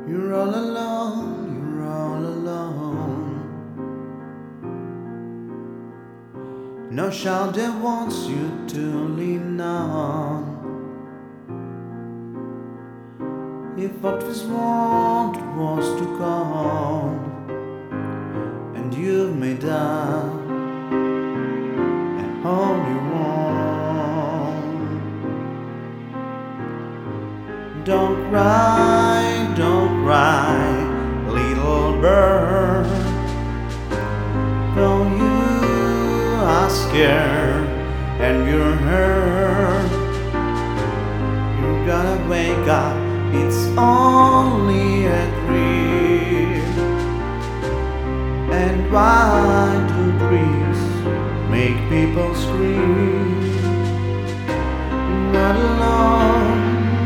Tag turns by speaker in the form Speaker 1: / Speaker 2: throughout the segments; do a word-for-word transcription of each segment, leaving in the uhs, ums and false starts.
Speaker 1: You're all alone, you're all alone. No shoulder wants you to lean on. If what was want was to come, and you've made up and all you want. Don't cry, don't cry, little bird. Though you are scared and you're hurt, you're gonna wake up. It's only a dream. And why do dreams make people scream? Not alone.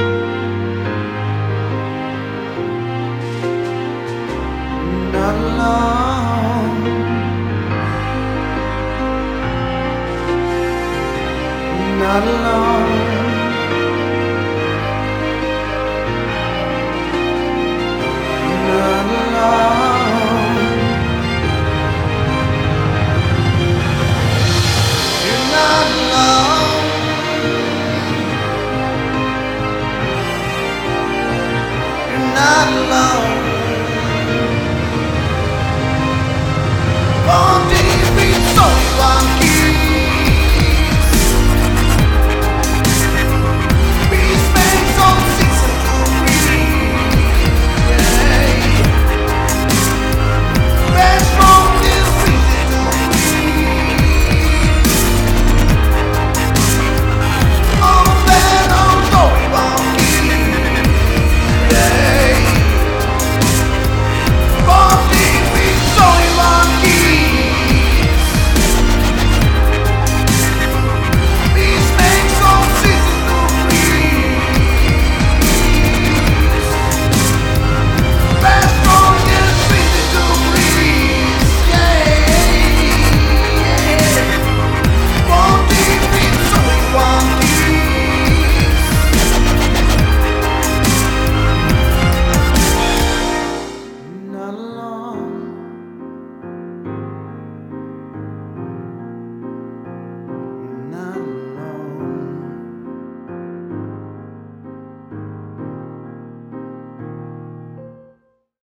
Speaker 1: Not alone. Not alone. Not alone. You're not alone. You're not alone.